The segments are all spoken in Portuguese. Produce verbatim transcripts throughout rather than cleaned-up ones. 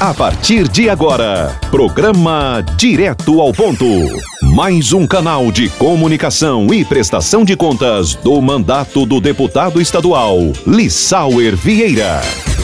A partir de agora, programa Direto ao Ponto. Mais um canal de comunicação e prestação de contas do mandato do deputado estadual Lissauer Vieira.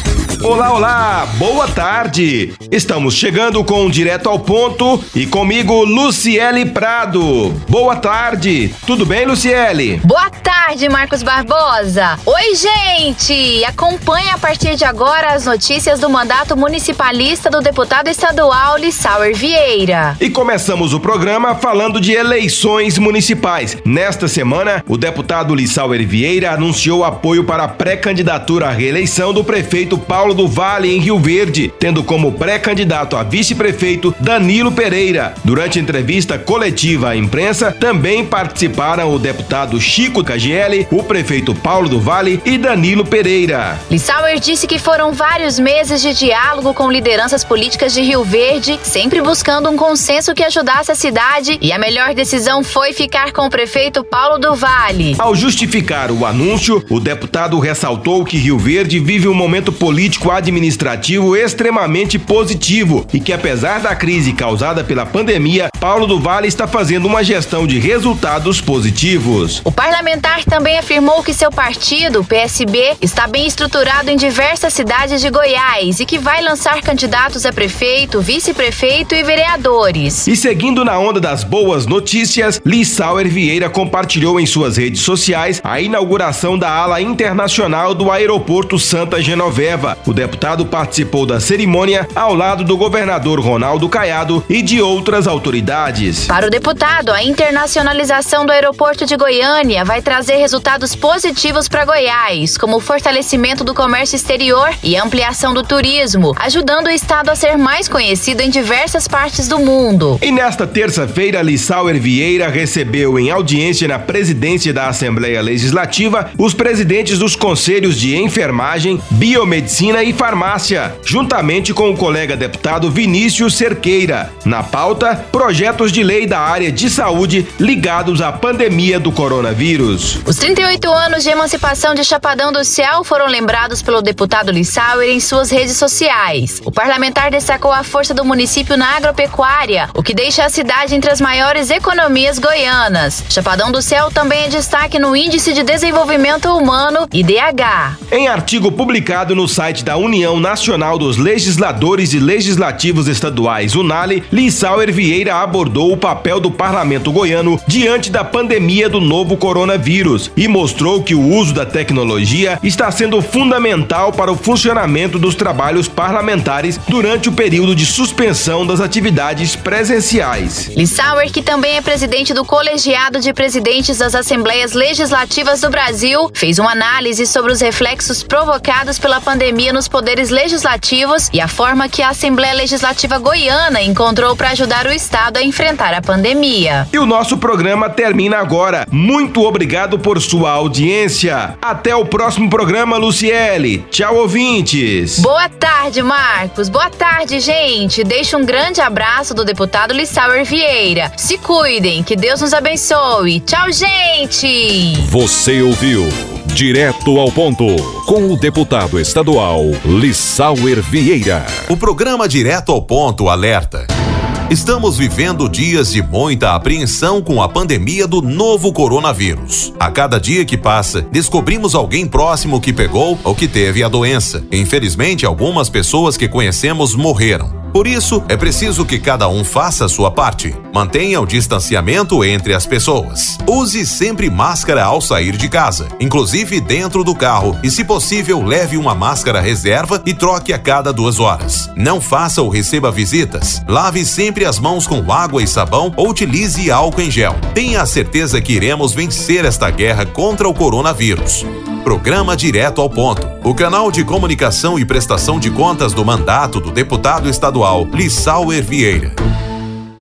Olá, olá, boa tarde! Estamos chegando com Direto ao Ponto e comigo Luciele Prado. Boa tarde, tudo bem, Luciele? Boa tarde, Marcos Barbosa. Oi, gente! Acompanhe a partir de agora as notícias do mandato municipalista do deputado estadual Lissauer Vieira. E começamos o programa falando de eleições municipais. Nesta semana, o deputado Lissauer Vieira anunciou apoio para a pré-candidatura à reeleição do prefeito Paulo do Vale, em Rio Verde, tendo como pré-candidato a vice-prefeito Danilo Pereira. Durante entrevista coletiva à imprensa, também participaram o deputado Chico Cagiele, o prefeito Paulo do Vale e Danilo Pereira. Lissauer disse que foram vários meses de diálogo com lideranças políticas de Rio Verde, sempre buscando um consenso que ajudasse a cidade, e a melhor decisão foi ficar com o prefeito Paulo do Vale. Ao justificar o anúncio, o deputado ressaltou que Rio Verde vive um momento político administrativo extremamente positivo e que, apesar da crise causada pela pandemia, Paulo do Vale está fazendo uma gestão de resultados positivos. O parlamentar também afirmou que seu partido, o P S B, está bem estruturado em diversas cidades de Goiás e que vai lançar candidatos a prefeito, vice-prefeito e vereadores. E seguindo na onda das boas notícias, Lissauer Vieira compartilhou em suas redes sociais a inauguração da ala internacional do Aeroporto Santa Genoveva. O deputado participou da cerimônia ao lado do governador Ronaldo Caiado e de outras autoridades. Para o deputado, a internacionalização do aeroporto de Goiânia vai trazer resultados positivos para Goiás, como o fortalecimento do comércio exterior e ampliação do turismo, ajudando o estado a ser mais conhecido em diversas partes do mundo. E nesta terça-feira, Lissauer Vieira recebeu em audiência na presidência da Assembleia Legislativa os presidentes dos conselhos de enfermagem, biomedicina e farmácia, juntamente com o colega deputado Vinícius Cerqueira. Na pauta, projetos de lei da área de saúde ligados à pandemia do coronavírus. Os trinta e oito anos de emancipação de Chapadão do Céu foram lembrados pelo deputado Lissauer em suas redes sociais. O parlamentar destacou a força do município na agropecuária, o que deixa a cidade entre as maiores economias goianas. Chapadão do Céu também é destaque no Índice de Desenvolvimento Humano, I D H. Em artigo publicado no site da União Nacional dos Legisladores e Legislativos Estaduais, UNALE, Lissauer Vieira abordou o papel do parlamento goiano diante da pandemia do novo coronavírus e mostrou que o uso da tecnologia está sendo fundamental para o funcionamento dos trabalhos parlamentares durante o período de suspensão das atividades presenciais. Lissauer, que também é presidente do Colegiado de Presidentes das Assembleias Legislativas do Brasil, fez uma análise sobre os reflexos provocados pela pandemia nos poderes legislativos e a forma que a Assembleia Legislativa Goiana encontrou para ajudar o Estado a enfrentar a pandemia. E o nosso programa termina agora. Muito obrigado por sua audiência. Até o próximo programa, Luciele. Tchau, ouvintes. Boa tarde, Marcos. Boa tarde, gente. Deixo um grande abraço do deputado Lissauer Vieira. Se cuidem, que Deus nos abençoe. Tchau, gente. Você ouviu Direto ao Ponto, com o deputado estadual Lissauer Vieira. O programa Direto ao Ponto alerta: estamos vivendo dias de muita apreensão com a pandemia do novo coronavírus. A cada dia que passa, descobrimos alguém próximo que pegou ou que teve a doença. Infelizmente, algumas pessoas que conhecemos morreram. Por isso, é preciso que cada um faça a sua parte. Mantenha o distanciamento entre as pessoas. Use sempre máscara ao sair de casa, inclusive dentro do carro, e, se possível, leve uma máscara reserva e troque a cada duas horas. Não faça ou receba visitas. Lave sempre as mãos com água e sabão ou utilize álcool em gel. Tenha a certeza que iremos vencer esta guerra contra o coronavírus. Programa Direto ao Ponto, o canal de comunicação e prestação de contas do mandato do deputado estadual Lissauer Vieira.